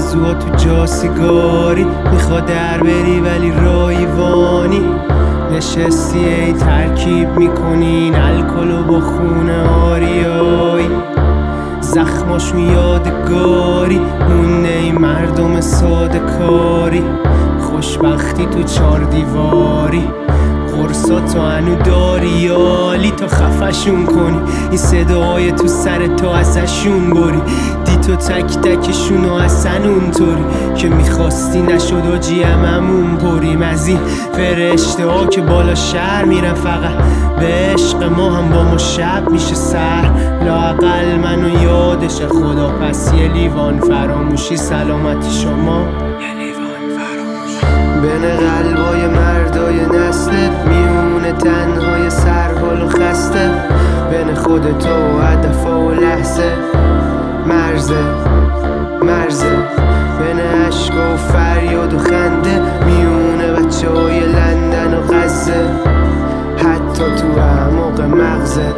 آرزوها تو جا سیگاری، میخواد در بری ولی رایوانی. نشستی ای ترکیب میکنین الکلو با خونه آریایی، زخماشون یادگاری مونه ای مردم ساده کاری. خوشبختی تو 4 دیواری، قرصا تو هنو داری یالی تا خفشون کنی. این صداهای تو سر تو ازشون بری، دی تو تک تکشونو اصلا اونطوری که میخواستی نشد و هممون بریم از این فرشته ها که بالا شهر میرن فقط به عشق ما. هم با ما شب میشه سر، لااقل منو یادش خدا. پس یه لیوان فراموشی سلامتی شما. بین قلبای مردای نسلت میونه تنهای سرحال و خسته، بین خودت و هدفا و لحظه مرزه بین عشق و فریاد و خنده، میونه بچه های لندن و غزه، حتی تو اعماق مغزت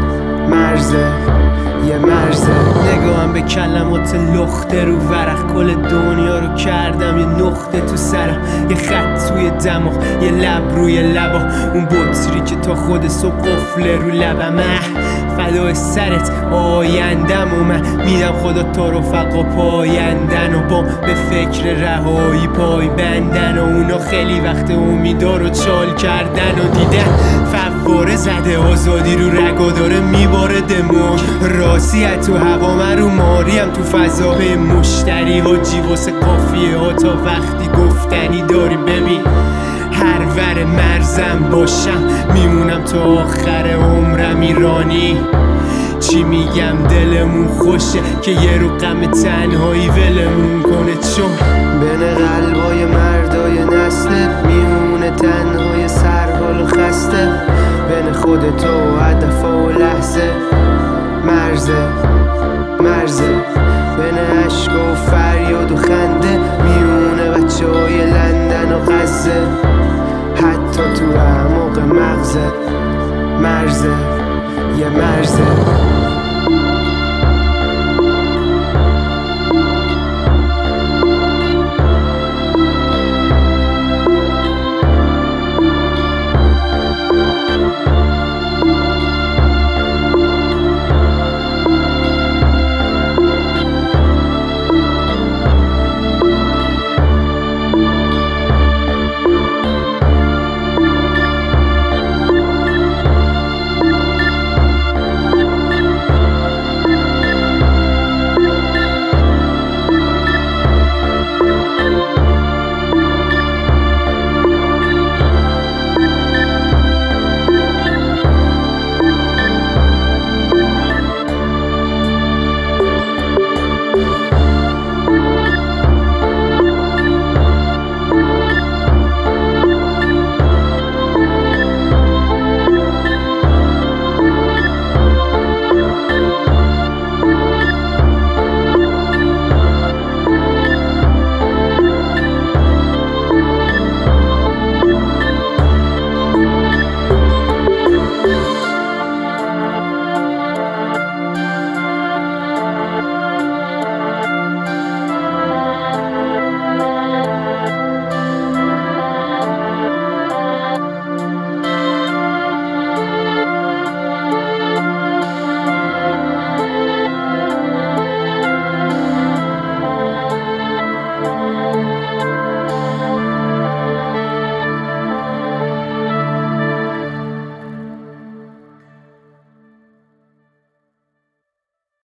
یه مرزه. نگاهم به کلمات لخته رو ورق، کل دنیا رو کردم یه نقطه تو سرم، یه خط توی دماغ، یه لب روی لبا، اون بطری که تا خود صبح قفله رو لبم. فدای سرت آیندم و من میدم خدا تا رفقا پایندن و با به فکر رهایی پای بندن، و اونا خیلی وقت امیدا رو چال کردن و دیدن فواره زده آزادی رو رگا داره میباره دماغ. راضیت تو هوا من رو ماریم تو فضا به مشتری ها جیواسه قافیه ها تا وقتی گفتنی داری. ببین هر ور مرزم باشم میمونم تا آخر عمرم ایرانی. چی میگم دلمون خوشه که یه رو غم تنهایی ولمون کنه، چون بین قلبای مردای نسلت میمونه تنهای سرحال و خسته، بین خودت و هدفا و لحظه مرزه بین عشق و فریاد و خنده، میونه بچه های لندن و غزه، حتی تو اعماق مغزت یه مرزه.